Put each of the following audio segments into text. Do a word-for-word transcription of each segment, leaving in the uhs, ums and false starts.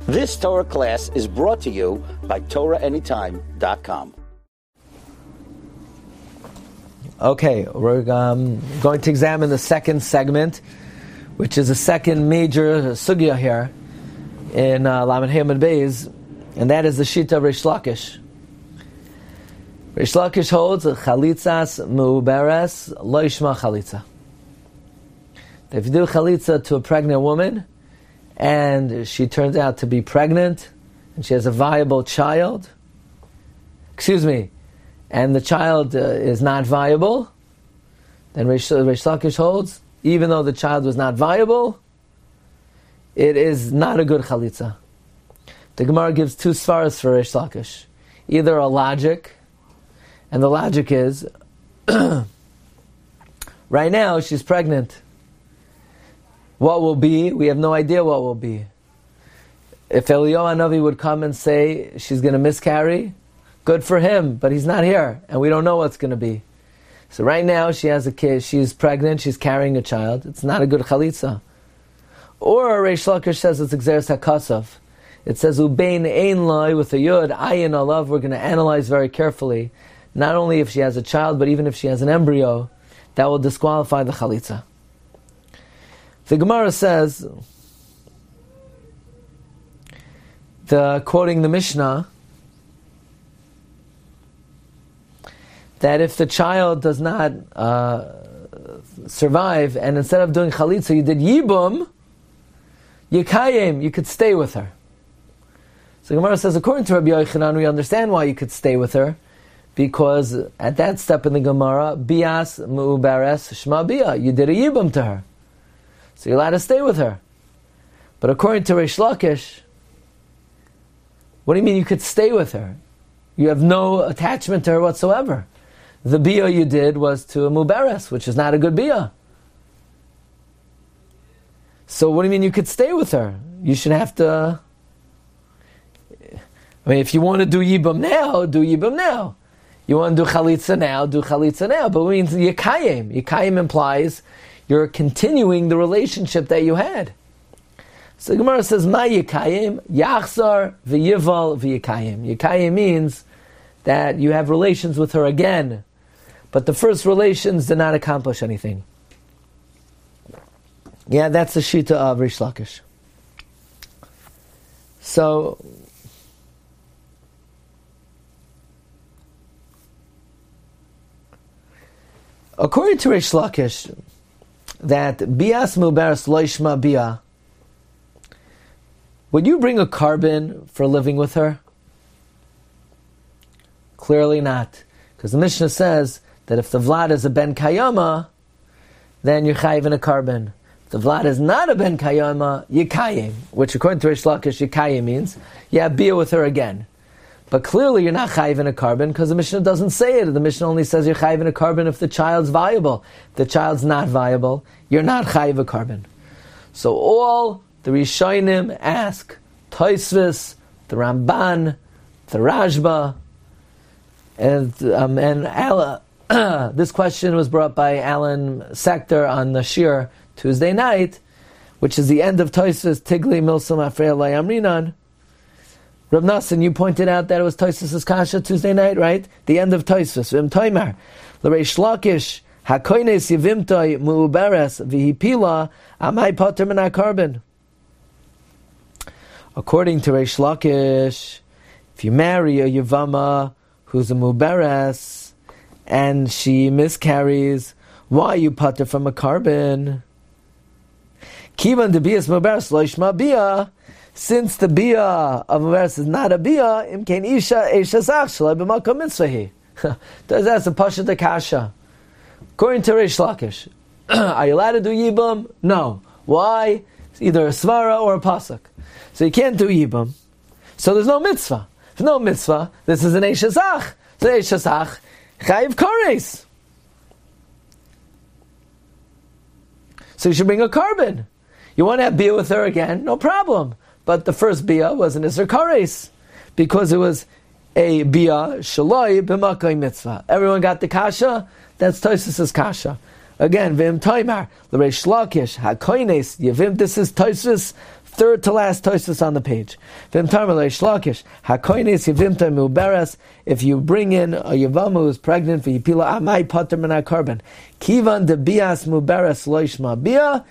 This Torah class is brought to you by Torah Anytime dot com. Okay, we're um, going to examine the second segment, which is the second major sugya here in uh, Lamed Hey Amud Beis, and that is the Shita of Reish Lakish. Reish Lakish holds chalitzas mu'uberes lo yishma chalitza. If you do chalitza to a pregnant woman, and she turns out to be pregnant, and she has a viable child, excuse me, and the child uh, is not viable, then Reish, Reish Lakish holds, even though the child was not viable, it is not a good chalitza. The Gemara gives two svaras for Reish Lakish. Either a logic, and the logic is, right now she's pregnant. What will be? We have no idea what will be. If Eliyahu Hanavi would come and say she's going to miscarry, good for him, but he's not here, and we don't know what's going to be. So right now she has a kid, she's pregnant, she's carrying a child. It's not a good chalitza. Or Reish Lakish says it's Gzeres HaKasav. It says Ubein Ein Loi with a Yud, Ayin Alav. We're going to analyze very carefully, not only if she has a child, but even if she has an embryo, that will disqualify the chalitza. The Gemara says, the quoting the Mishnah, that if the child does not uh, survive, and instead of doing chalitza, you did yibum, yikayim, you could stay with her. So Gemara says, according to Rabbi Yochanan, we understand why you could stay with her, because at that step in the Gemara, bias mu'uberes shma bia, you did a yibum to her. So you're allowed to stay with her. But according to Reish Lakish, what do you mean you could stay with her? You have no attachment to her whatsoever. The bia you did was to a muberes, which is not a good bia. So what do you mean you could stay with her? You should have to... I mean, if you want to do yibam now, do yibam now. You want to do chalitza now, do chalitza now. But it means yikayim. Yikayim implies you're continuing the relationship that you had. So the Gemara says, Ma yikayim, yachzar v'yival v'yikayim. Yikayim means that you have relations with her again, but the first relations did not accomplish anything. Yeah, that's the shita of Reish Lakish. So, according to Reish Lakish, that bias muberes lo yishma bia, would you bring a carbon for living with her? Clearly not. Because the Mishnah says that if the Vlad is a ben kayama, then you're chayiv in a carbon. If the Vlad is not a ben kayama, yikayim, which according to Reish Lakish, yikayim means you have bia with her again. But clearly you're not chayiv in a carbon because the Mishnah doesn't say it. The Mishnah only says you're chayiv in a carbon if the child's viable. If the child's not viable, you're not chayiv a carbon. So all the Rishonim ask, Tosfos, the Ramban, the Rashba, and um, and Ala, this question was brought by Alan Sector on the Shir Tuesday night, which is the end of Tosfos, Tigli Milsum Afrei Lo Yamrinan. Rav Nassan, you pointed out that it was Tosfos' Kasha Tuesday night, right? The end of Tosfos. Vim Toimar, L'Reish Lakish, Hakoines Yivimtoi Mu'uberes V'hipila Amai Poter Min HaKarbon. According to Reish Lakish, if you marry a Yavama who's a Mu'uberes and she miscarries, why are you poter from a carbon? Kivan de bias Mu'uberes Lo Yishma bia. Since the bia of Mu'uberes is not a bia, imkein isha eisha zach shalai b'makom mitzvahi. That's a pasha de kasha. According to Reish Lakish, are you allowed to do yibam? No. Why? It's either a svara or a pasuk. So you can't do yibam. So there's no mitzvah. There's no mitzvah. This is an eisha zach. So eisha zach chayiv kores. So you should bring a carbon. You want to have bia with her again? No problem. But the first bia was an Isser Kares, because it was a bia shaloi b'makai mitzvah. Everyone got the kasha? That's Tosfos' kasha. Again, vim toimar, l'reish lakish, hakoines, yevim, this is Tosfos' third to last Tosfos on the page. If you bring in a Yavama who's pregnant, amai pater min hakarban. Kivan de bias muberes loishma bia.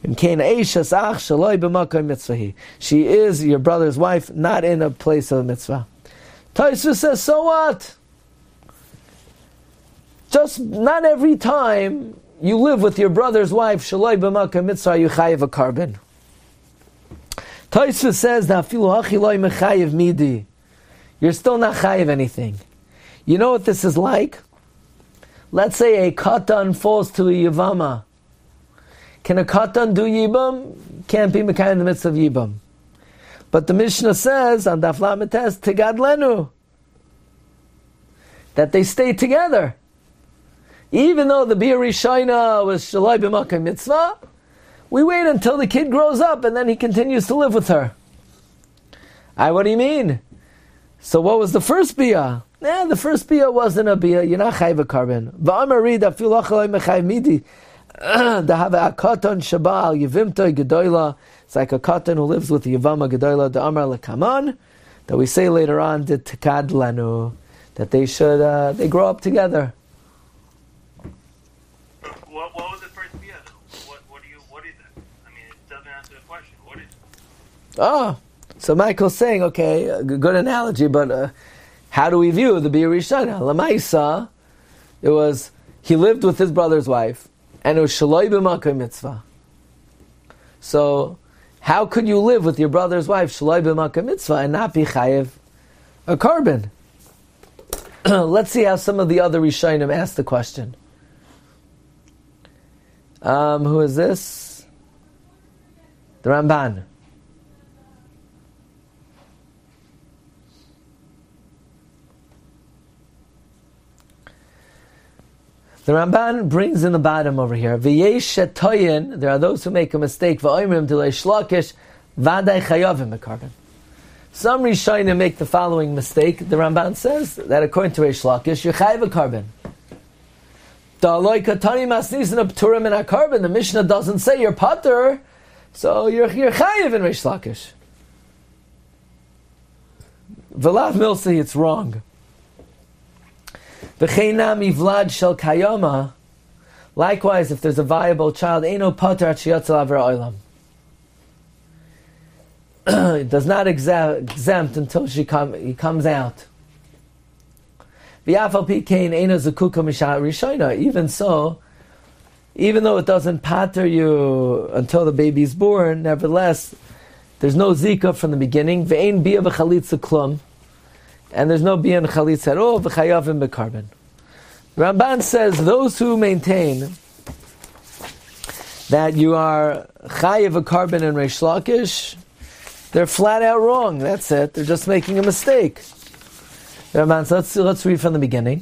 She is your brother's wife, not in a place of mitzvah. Tosfos says, so what? Just not every time you live with your brother's wife, shaloi b'makam mitzvah, you chayiv a carbon. Tosfos says, "Nafilu hachi loy mechayiv midi." You're still not chayiv anything. You know what this is like? Let's say a katan falls to a yavama. Can a katan do yibam? Can't be mekayim in the midst of yibam. But the Mishnah says on Daf Lamed Tes tegadlenu that they stay together. Even though the Bia Rishayna was Shalai B'Makam Mitzvah, we wait until the kid grows up and then he continues to live with her. I, what do you mean? So what was the first Bia? Nah, the first Bia wasn't a Bia. You're not Chayv a carbon. V'amar rid afilu achaloi mechayv midi. Dahava akatan shabal yivimta gedoyla. It's like a katan who lives with the Yavama gedoyla. Da'amar lekaman. That we say later on, the tekad lanu. That they should, uh, they grow up together. What, what was the first bia? What, what do you? What is it? I mean, it doesn't answer the question. What is it? Oh, so Michael's saying, okay, a good analogy, but uh, how do we view the bia rishana? Lamaisa, it was he lived with his brother's wife, and it was shaloi b'makam mitzvah. So, how could you live with your brother's wife shaloi b'makam mitzvah and not be chayiv a carbon? Let's see how some of the other rishonim asked the question. Um, who is this? The Ramban. The Ramban brings in the bottom over here. V'yesh shetoyin. There are those who make a mistake. V'oimrim d'lei shlakish v'adai chayavim b'karban. Some rishonim make the following mistake. The Ramban says that according to Reish Lakish, you're chayav a carbon. The Mishnah doesn't say you're pater, so you're you're chayiv in Reish Lakish. V'lav milsi, it's wrong. V'cheinam ivlad shel kayama. Likewise, if there's a viable child, eino pater at sheyatzel aver olam. It does not exempt until she come, he comes out. Even so, even though it doesn't pater you until the baby's born, nevertheless, there's no zika from the beginning. And there's no bia and chalitza at all. Ramban says those who maintain that you are chayiv a carbon in Reish Lakish, they're flat out wrong. That's it. They're just making a mistake. Ramban, so let's, let's read from the beginning.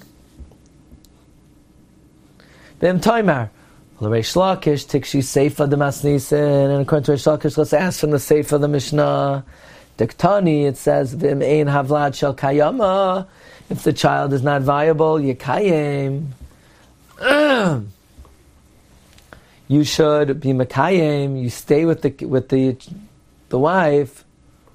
V'im Taimar, L'Reish Lakish tikshi seifa de masnisen, and according to Reish Lakish, let's ask from the seifa of the Mishnah. Diktani, it says v'im ein havlad shel kayama. If the child is not viable, yekayim. You should be mekayim. You stay with the with the the wife.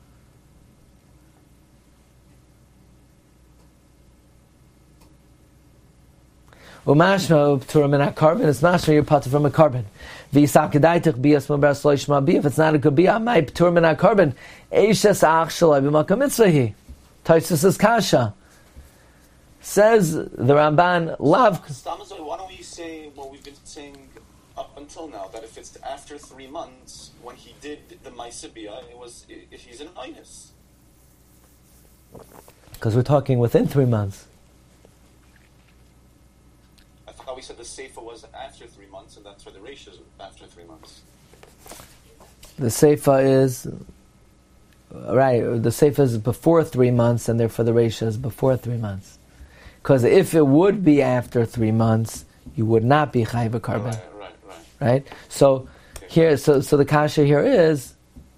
Umashma uptura min carbon is mashma you're pater from a carbon. V'yisakadaitich bias muberes loishma bi. If it's not a good bia, my uptura min carbon. Eishes ach shalai b'makam mitzvahi. Tosfos is kasha. Says the Ramban, lav. Why don't we say what we've been saying up until now, that if it's after three months, when he did the Maisibia, it was, if he's an Inus. Because we're talking within three months. I thought we said the Seifa was after three months, and that's where the Reish is after three months. The Seifa is, right, the Seifa is before three months, and therefore the Reish is before three months. Because if it would be after three months, you would not be chayiv a carbon. Right, right, right. Right? So here, so so the kasha here is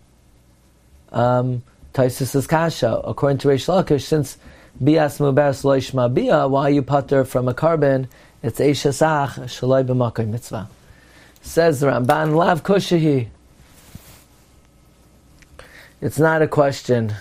um Tosfos' kasha. According to Reish Lakish, since bias muberes lo yishma bia, why you pater from a carbon? It's eishasach shaloi b'makam mitzvah. Says the Ramban, lav kushahi. It's not a question.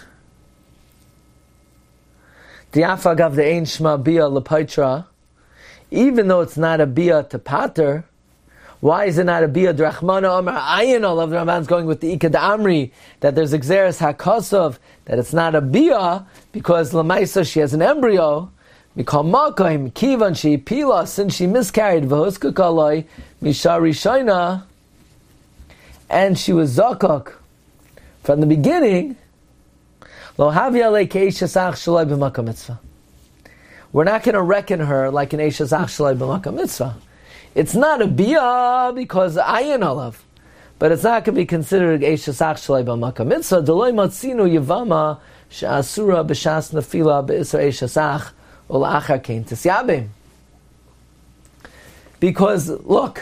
Diafagav the Ein Shma Bia Lepaitra, even though it's not a Bia to Pater, why is it not a Bia Drachmana Amar Ayin? All of the Ramban's going with the Ikad Amri, that there's Exeris HaKosov, that it's not a Bia, because Lamaisa, she has an embryo. Mikal Makaim, Kivan, she Pila, since she miscarried, Vahuska Kaloi, Mishari Shaina, and she was Zakak from the beginning. Lo Havia Le Keishasach Shalai B'Makam Mitzvah. We're not going to reckon her like an Eishasach Shalai B'Makam Mitzvah. It's not a Bia because Ayin Olav, but it's not going to be considered Eishasach Shalai B'Makam Mitzvah. Deloi Matzinu Yavama Sha'asura B'Shas Nefila B'Isra Eishasach Ul'achar Kein Tisyabim. Because, look,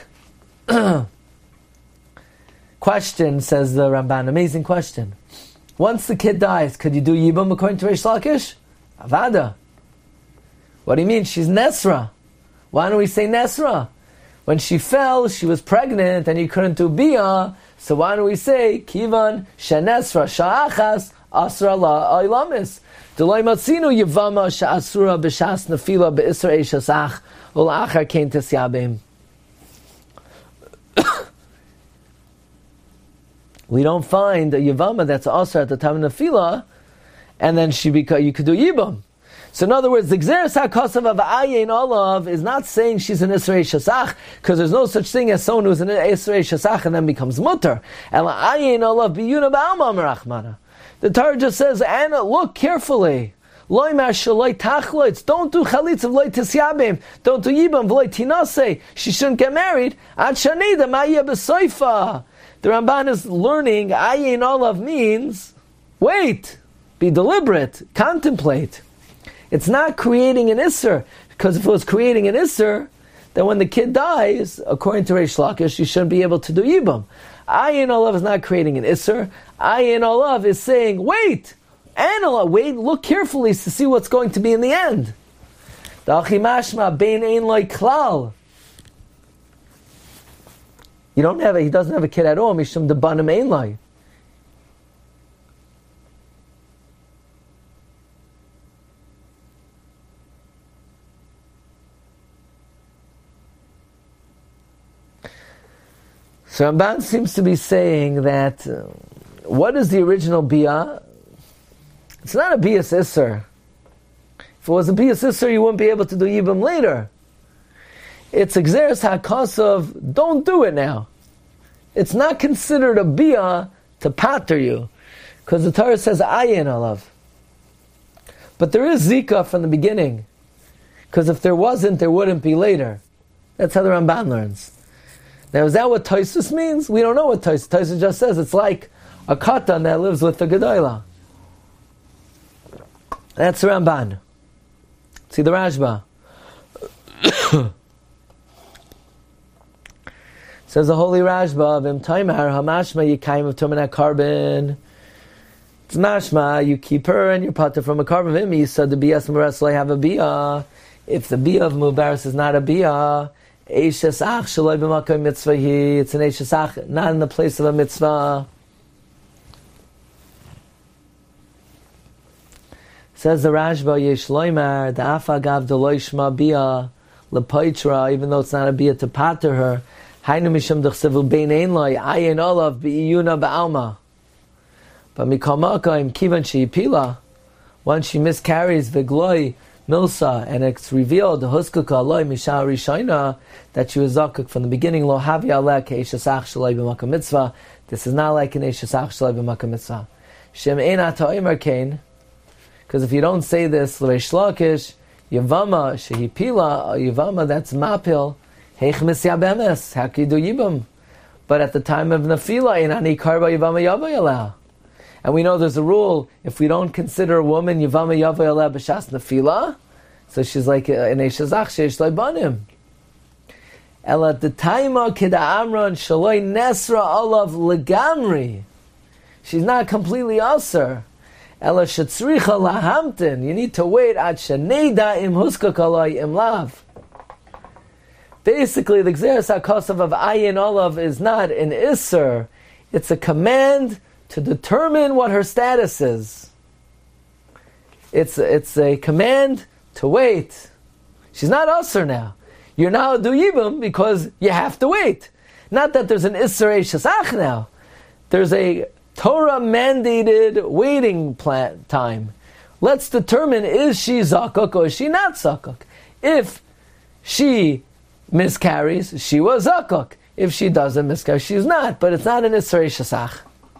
question, says the Ramban, amazing question. Once the kid dies, could you do Yibam according to Reish Lakish? Avada. What do you mean? She's Nesra. Why don't we say Nesra? When she fell, she was pregnant and you couldn't do Bia, so why don't we say Kivan Shenesra Sha'achas Asra La Ailamis? Delay Matzinu Yivama Sha'asura B'Shas Nefila B'Isra Eishasach Ul'achar Kein Tisyabim. We don't find a Yavama that's also at the time of Nefila, and then she beca- you could do Yibam. So in other words, the Gzeres HaKosav of Ayin Olav is not saying she's an Isrei Shasach, because there's no such thing as someone who's an Isrei Shasach and then becomes Mutter. Ela Ayin Olav Biyuna Ba'alma Merachmana. The Torah just says, Anna, look carefully. Loi Mashaloi Tachloitz. Don't do Chalitz of Loi Tisyabim. Don't do Yibam V'loi Tinase. She shouldn't get married. Ad Shanida Ma'ya B'Soifa. The Ramban is learning Ayin Olav means wait, be deliberate, contemplate. It's not creating an Isser, because if it was creating an Isser, then when the kid dies, according to Reish Lakish, you shouldn't be able to do Yibam. Ayin Olav is not creating an Isser. Ayin Olav is saying, wait, Anala, wait, look carefully to see what's going to be in the end. The Achimashma Bein Ein Loi Klal. You don't have a, he doesn't have a kid at all. Mishum debanim ein lai. So Ramban seems to be saying that uh, what is the original bia? It's not a bia sisser. If it was a bia sisser, you wouldn't be able to do yibam later. It's Exeris HaKosav, don't do it now. It's not considered a bia to pater you, because the Torah says ayin alav. But there is zika from the beginning, because if there wasn't, there wouldn't be later. That's how the Ramban learns. Now, is that what Tosfos means? We don't know what Tosfos. Tosfos just says it's like a katan that lives with the Gedolah. That's the Ramban. See the Rashba. Says the Holy Rashba, Vim Taimar Hamashma Yikaim of Tumanat Carbon. It's mashma, you keep her and your pater from a carbon of him. You said the bias mubaras have a bia. If the bia of mubaras is not a bia, eishes ach shaloi b'makom mitzvah, it's an eishes ach, not in the place of a mitzvah. Says the Rashba, yesh loymar da'afa gav deloi shma bia lepoitra, even though it's not a bia to pater her. Hainu mishum d'chsevu bein ein loy ayin olav b'iyuna ba'alma. But mikamakim kivan sheipila, once she miscarries v'gloi milsa, and it's revealed the huskaka loy mishah rishayna that she was zakuk from the beginning. Lo havi aleh ke'eshasach shaloi b'makam mitzvah. This is not like an eshasach shaloi b'makam mitzvah. Shem ein ata'omer kain, because if you don't say this l'reish lakish yavama shehipila yavama, that's mapil heich misya bemes. How can you do yibam? But at the time of nafila in ani karba yavama yavayaleh. And we know there's a rule, if we don't consider a woman Yavama Yavayaleh B'Shas Nefila, so she's like an Eishazach Sheish Leibanim. Ela D'Taima Kida Amran Shaloi Nesra Olav Legamri. She's not completely Aser. Ela Shetzricha Lahamtin. You need to wait at Shaneida Im Huska Kaloi Im Lav. Basically, the Gzeres HaKosav of Ayin Olav is not an Isser. It's a command to determine what her status is. It's, it's a command to wait. She's not usher now. You're now do yibum because you have to wait. Not that there's an Isser Shasach now. There's a Torah mandated waiting plan, time. Let's determine, is she zakuk or is she not zakuk? If she miscarries, she was zakuk. If she doesn't miscarry, she's not. But it's not an Isser Shasach.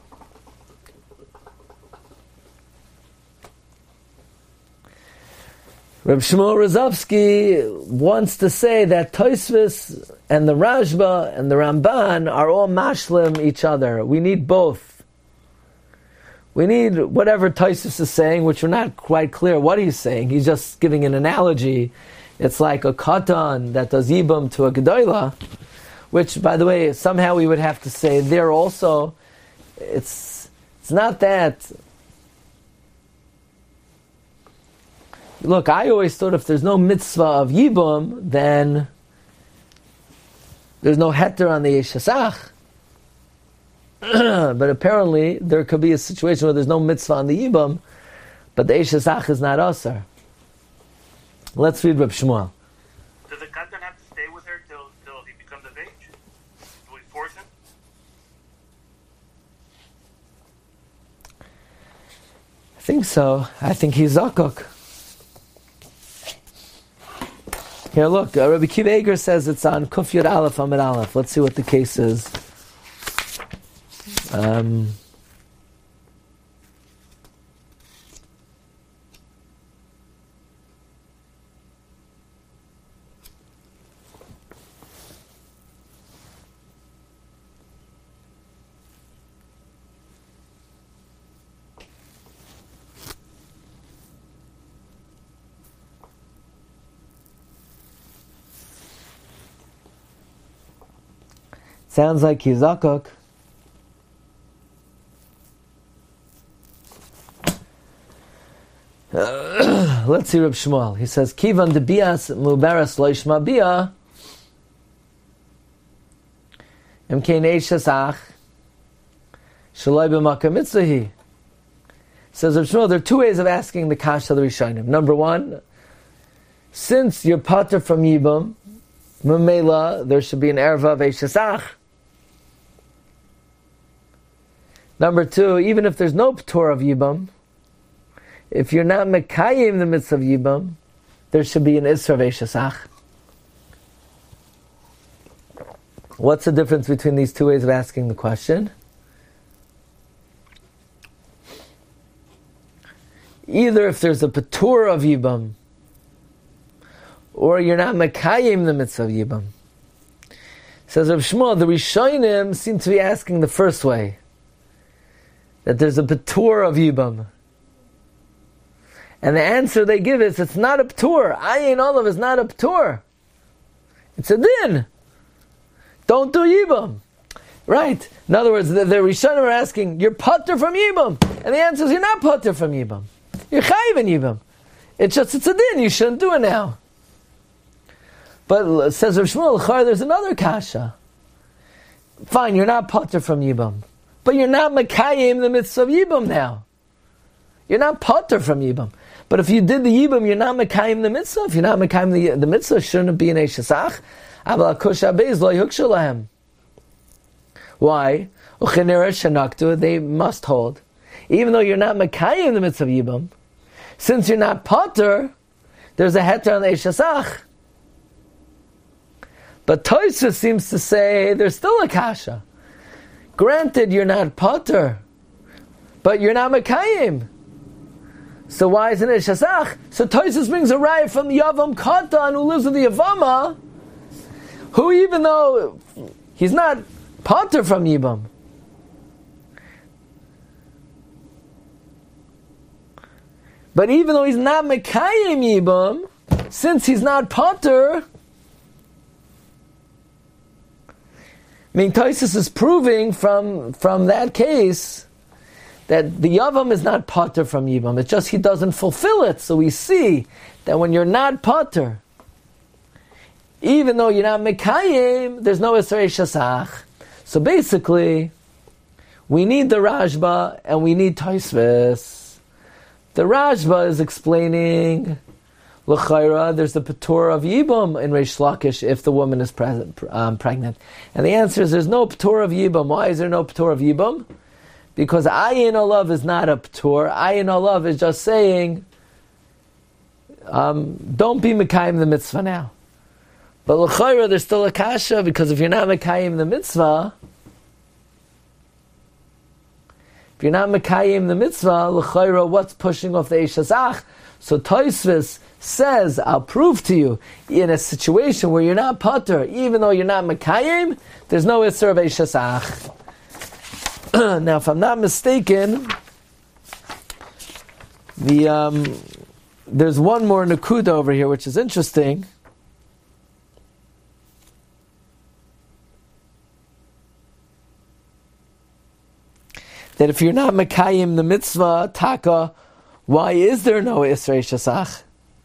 Reb Shmuel Rozovsky wants to say that Tosfos and the Rashba and the Ramban are all mashlim each other. We need both. We need whatever Tosfos is saying, which we're not quite clear what he's saying. He's just giving an analogy. It's like a katan that does yibum to a gedola, which, by the way, somehow we would have to say there also. It's it's not that. Look, I always thought if there's no mitzvah of yibum, then there's no heter on the yeshasach. But apparently, there could be a situation where there's no mitzvah on the yibum, but the yeshasach is not asar. Let's read Reb Shmuel. Does the katan have to stay with her till till he becomes of age? Do we force him? I think so. I think he's zakuk. Here, look, uh, Rabbi Kiva Eger says it's on Kuf Yud Aleph Amid Aleph. Let's see what the case is. Um, sounds like he's zakuk. Uh, let's see Reb Shmuel. He says, Kivan de bias mubaras loishma bia emkein eishasach shaloi b'makam mitzahi. Says Reb Shmuel, there are two ways of asking the kasha of the Rishonim. Number one, since you're pater from yibum, memela, there should be an erva of eishasach. Number two, even if there's no p'tur of yibum, if you're not mekayim the mitzvah of yibum, there should be an isra of eishasach. What's the difference between these two ways of asking the question? Either if there's a p'tur of yibum, or you're not mekayim the mitzvah of yibum. Says Reb Shmuel, the Rishonim seem to be asking the first way, that there's a p'tur of yibum. And the answer they give is, it's not a p'tur. Ayin olav is not a p'tur. It's a din. Don't do yibum. Right. In other words, the, the Rishonim are asking, you're pater from yibum. And the answer is, you're not pater from yibum. You're chayiv in yibum. It's just, it's a din. You shouldn't do it now. But says Rav Shmuel, there's another kasha. Fine, you're not pater from yibum. But you're not mekayim the mitzvah of yibum now. You're not pater from yibum. But if you did the yibum, you're not mekayim the mitzvah. If you're not mekayim the, the mitzvah, shouldn't be an eishasach. Aval akush abeiz lo yuksha lahem. Why? Uchenera shenaktu, they must hold. Even though you're not mekayim the mitzvah of yibum, since you're not pater, there's a heter on the eishasach. But Tosfos seems to say there's still a kasha. Granted, you're not pater, but you're not mekayim. So why isn't it shasach? So Tosfos brings a raya from the Yavam Katan who lives with the Yavama, who even though he's not pater from Yibam, but even though he's not mekayim Yibam, since he's not pater, I mean, Tosfos is proving from, from that case that the Yavam is not pater from Yibam. It's just he doesn't fulfill it. So we see that when you're not pater, even though you're not mekayim, there's no Isra Shasach. So basically, we need the Rashba and we need Tosfos. The Rashba is explaining L'chayra, there's the Patur of Yibum in Reish Lakish if the woman is present, um, pregnant. And the answer is there's no Patur of Yibum. Why is there no Patur of Yibum? Because Ayin Olav is not a Patur. Ayin Olav is just saying, um, don't be Mekayim the mitzvah now. But L'chayra, there's still a kasha, because if you're not Mekayim the mitzvah, if you're not Mekayim the mitzvah, L'chayra, what's pushing off the Eish Hazach? So Tosfos says, I'll prove to you, in a situation where you're not Pater, even though you're not Mekayim, there's no Isser of Eish Hazach. Now, if I'm not mistaken, the um, there's one more Nakuda over here, which is interesting. That if you're not Mekayim the mitzvah, Taka, why is there no Isser Eish Hazach?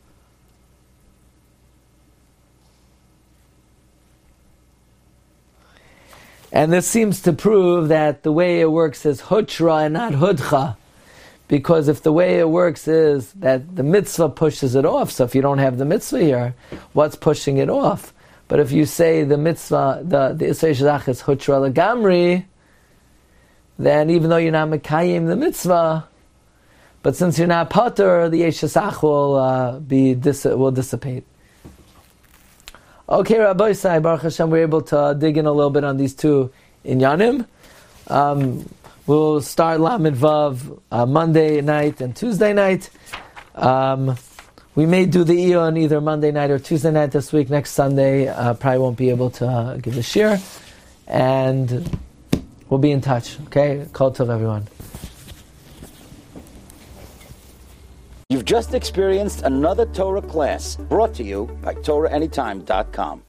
And this seems to prove that the way it works is Hutra and not Hudcha. Because if the way it works is that the mitzvah pushes it off, so if you don't have the mitzvah here, what's pushing it off? But if you say the mitzvah, the, the Isser Eish Hazach is Hutra Lagamri, then even though you're not Mekayim the mitzvah, but since you're not Pater, the Eish Hazach will uh, be dis- will dissipate. Okay, Rabbi Sai, Baruch Hashem, we're able to uh, dig in a little bit on these two inyanim. Um, we'll start Lamed Vav uh, Monday night and Tuesday night. Um, we may do the Iyah on either Monday night or Tuesday night this week. Next Sunday, uh, probably won't be able to uh, give the shir. And we'll be in touch. Okay? Kol tov, everyone. You've just experienced another Torah class brought to you by Torah Anytime dot com.